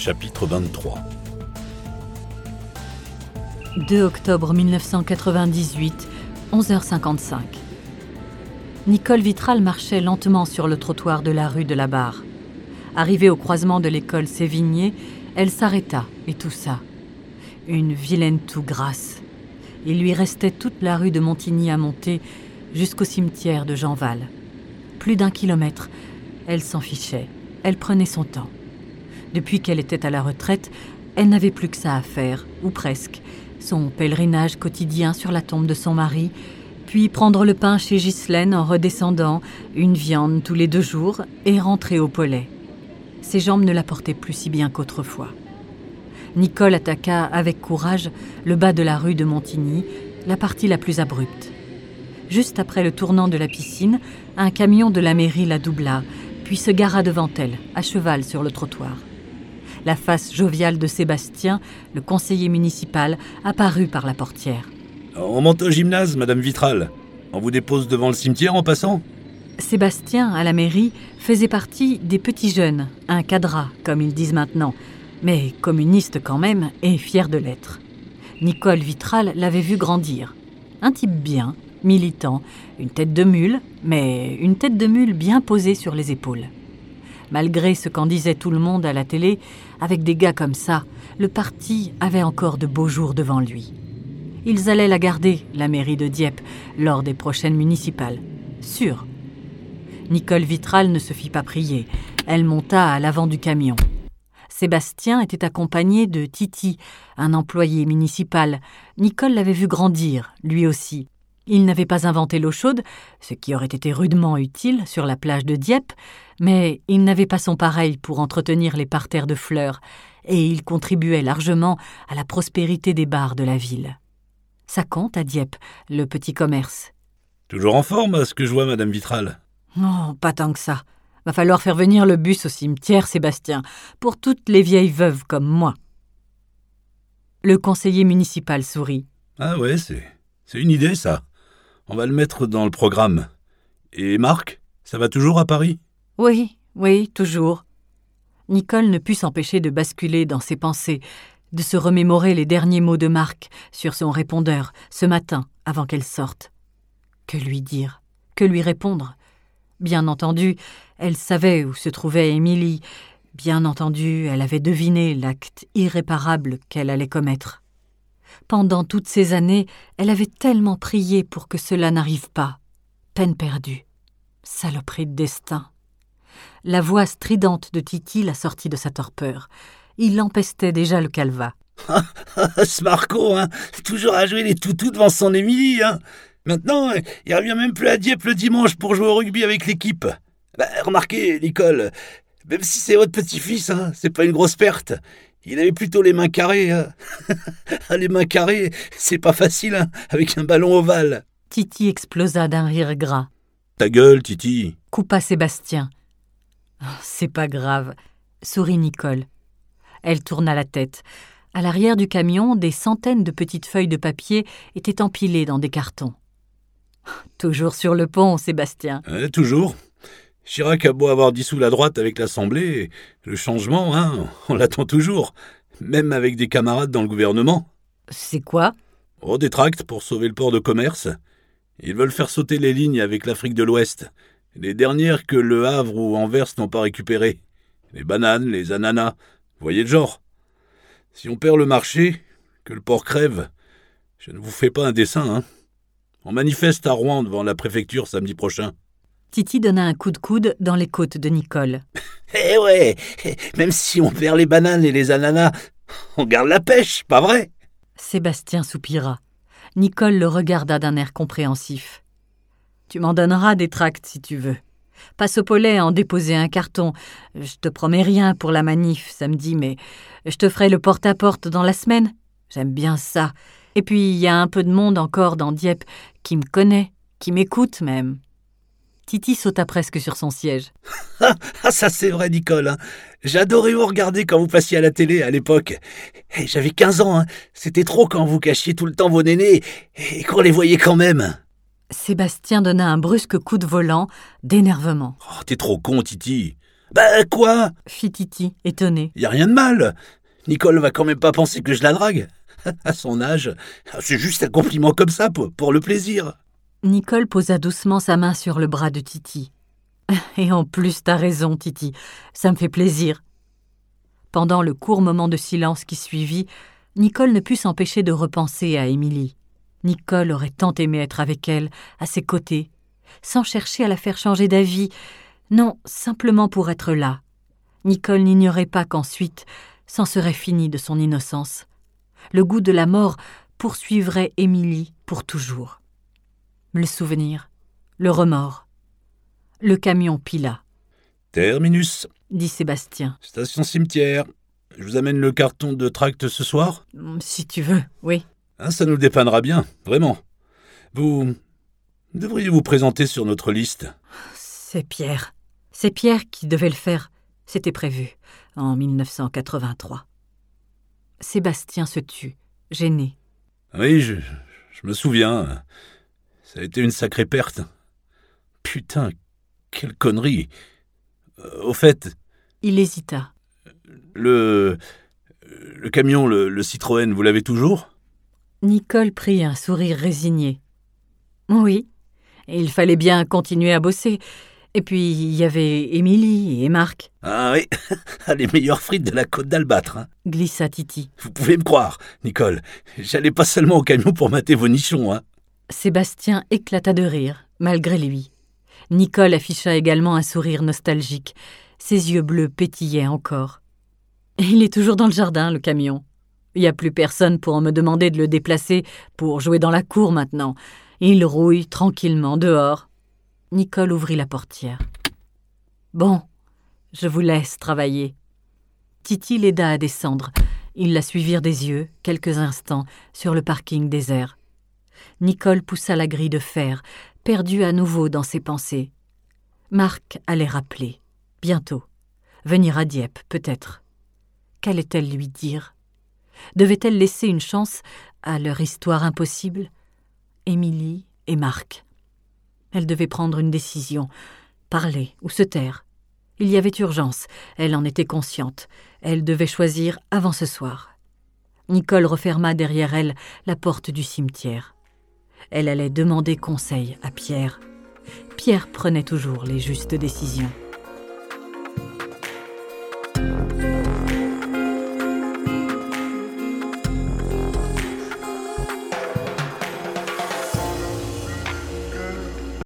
Chapitre 23. 2 octobre 1998, 11h55. Nicole Vitral marchait lentement sur le trottoir de la rue de la Barre. Arrivée au croisement de l'école Sévigné, elle s'arrêta et toussa. Une vilaine toux grasse. Il lui restait toute la rue de Montigny à monter jusqu'au cimetière de Jeanval. Plus d'1 kilomètre. Elle s'en fichait. Elle prenait son temps. Depuis qu'elle était à la retraite, elle n'avait plus que ça à faire, ou presque. Son pèlerinage quotidien sur la tombe de son mari, puis prendre le pain chez Ghislaine en redescendant, une viande tous les 2 jours et rentrer au Pollet. Ses jambes ne la portaient plus si bien qu'autrefois. Nicole attaqua avec courage le bas de la rue de Montigny, la partie la plus abrupte. Juste après le tournant de la piscine, un camion de la mairie la doubla, puis se gara devant elle, à cheval sur le trottoir. La face joviale de Sébastien, le conseiller municipal, apparut par la portière. « On monte au gymnase, Madame Vitral. On vous dépose devant le cimetière en passant ?» Sébastien, à la mairie, faisait partie des petits jeunes, un cadra, comme ils disent maintenant, mais communiste quand même et fier de l'être. Nicole Vitral l'avait vu grandir. Un type bien, militant, une tête de mule, mais une tête de mule bien posée sur les épaules. Malgré ce qu'en disait tout le monde à la télé, avec des gars comme ça, le parti avait encore de beaux jours devant lui. Ils allaient la garder, la mairie de Dieppe, lors des prochaines municipales. Sûr. Nicole Vitral ne se fit pas prier. Elle monta à l'avant du camion. Sébastien était accompagné de Titi, un employé municipal. Nicole l'avait vu grandir, lui aussi. Il n'avait pas inventé l'eau chaude, ce qui aurait été rudement utile sur la plage de Dieppe, mais il n'avait pas son pareil pour entretenir les parterres de fleurs, et il contribuait largement à la prospérité des bars de la ville. Ça compte à Dieppe, le petit commerce. Toujours en forme, à ce que je vois, Madame Vitral. Non, pas tant que ça. Va falloir faire venir le bus au cimetière, Sébastien, pour toutes les vieilles veuves comme moi. Le conseiller municipal sourit. Ah ouais, c'est une idée, ça. On va le mettre dans le programme. Et Marc, ça va toujours à Paris ? Oui, toujours. Nicole ne put s'empêcher de basculer dans ses pensées, de se remémorer les derniers mots de Marc sur son répondeur, ce matin, avant qu'elle sorte. Que lui dire ? Que lui répondre ? Bien entendu, elle savait où se trouvait Émilie. Bien entendu, elle avait deviné l'acte irréparable qu'elle allait commettre. Pendant toutes ces années, elle avait tellement prié pour que cela n'arrive pas. Peine perdue. Saloperie de destin. La voix stridente de Titi la sortit de sa torpeur. Il empestait déjà le calva. Ce Marco, toujours à jouer les toutous devant son Émilie, Maintenant, il revient même plus à Dieppe le dimanche pour jouer au rugby avec l'équipe. Remarquez, Nicole, même si c'est votre petit-fils, c'est pas une grosse perte. Il avait plutôt les mains carrées. Les mains carrées, c'est pas facile, avec un ballon ovale. Titi explosa d'un rire gras. Ta gueule, Titi. Coupa Sébastien. C'est pas grave, sourit Nicole. Elle tourna la tête. À l'arrière du camion, des centaines de petites feuilles de papier étaient empilées dans des cartons. Toujours sur le pont, Sébastien. Toujours. Chirac a beau avoir dissous la droite avec l'Assemblée, le changement, on l'attend toujours, même avec des camarades dans le gouvernement. C'est quoi ? Des tracts pour sauver le port de commerce. Ils veulent faire sauter les lignes avec l'Afrique de l'Ouest, les dernières que Le Havre ou Anvers n'ont pas récupérées. Les bananes, les ananas, vous voyez le genre. Si on perd le marché, que le port crève, je ne vous fais pas un dessin, On manifeste à Rouen devant la préfecture samedi prochain. Titi donna un coup de coude dans les côtes de Nicole. Ouais, même si on perd les bananes et les ananas, on garde la pêche, pas vrai ? Sébastien soupira. Nicole le regarda d'un air compréhensif. Tu m'en donneras des tracts si tu veux. Passe au Pollet en déposer un carton. Je te promets rien pour la manif samedi, mais je te ferai le porte-à-porte dans la semaine. J'aime bien ça. Et puis il y a un peu de monde encore dans Dieppe qui me connaît, qui m'écoute même. Titi sauta presque sur son siège. Ça c'est vrai, Nicole. J'adorais vous regarder quand vous passiez à la télé à l'époque. J'avais 15 ans. C'était trop quand vous cachiez tout le temps vos nénés et qu'on les voyait quand même. Sébastien donna un brusque coup de volant d'énervement. T'es trop con, Titi. Bah quoi? Fit Titi, étonné. Y a rien de mal. Nicole va quand même pas penser que je la drague. À son âge, c'est juste un compliment comme ça, pour le plaisir. Nicole posa doucement sa main sur le bras de Titi. Et en plus, t'as raison, Titi, ça me fait plaisir. Pendant le court moment de silence qui suivit, Nicole ne put s'empêcher de repenser à Émilie. Nicole aurait tant aimé être avec elle, à ses côtés, sans chercher à la faire changer d'avis, non, simplement pour être là. Nicole n'ignorait pas qu'ensuite, c'en serait fini de son innocence. Le goût de la mort poursuivrait Émilie pour toujours. Le souvenir, le remords. Le camion pila. « Terminus », dit Sébastien. « Station cimetière. Je vous amène le carton de tract ce soir ? Si tu veux, oui. Ça nous dépanera bien, vraiment. Vous devriez vous présenter sur notre liste. » C'est Pierre. C'est Pierre qui devait le faire. C'était prévu, en 1983. Sébastien se tut, gêné. Oui, je me souviens. Ça a été une sacrée perte. Putain, quelle connerie. Au fait... Il hésita. Le camion, le Citroën, vous l'avez toujours ? Nicole prit un sourire résigné. Oui, il fallait bien continuer à bosser. Et puis, il y avait Émilie et Marc. Ah oui, les meilleures frites de la côte d'Albâtre. Glissa Titi. Vous pouvez me croire, Nicole. J'allais pas seulement au camion pour mater vos nichons. Sébastien éclata de rire, malgré lui. Nicole afficha également un sourire nostalgique. Ses yeux bleus pétillaient encore. Il est toujours dans le jardin, le camion. Il n'y a plus personne pour me demander de le déplacer pour jouer dans la cour maintenant. Il rouille tranquillement dehors. Nicole ouvrit la portière. « Bon, je vous laisse travailler. » Titi l'aida à descendre. Ils la suivirent des yeux, quelques instants, sur le parking désert. Nicole poussa la grille de fer, perdue à nouveau dans ses pensées. Marc allait rappeler. Bientôt. Venir à Dieppe, peut-être. Qu'allait-elle lui dire ? Devait-elle laisser une chance à leur histoire impossible ? Émilie et Marc. Elle devait prendre une décision, parler ou se taire. Il y avait urgence, elle en était consciente. Elle devait choisir avant ce soir. Nicole referma derrière elle la porte du cimetière. Elle allait demander conseil à Pierre. Pierre prenait toujours les justes décisions.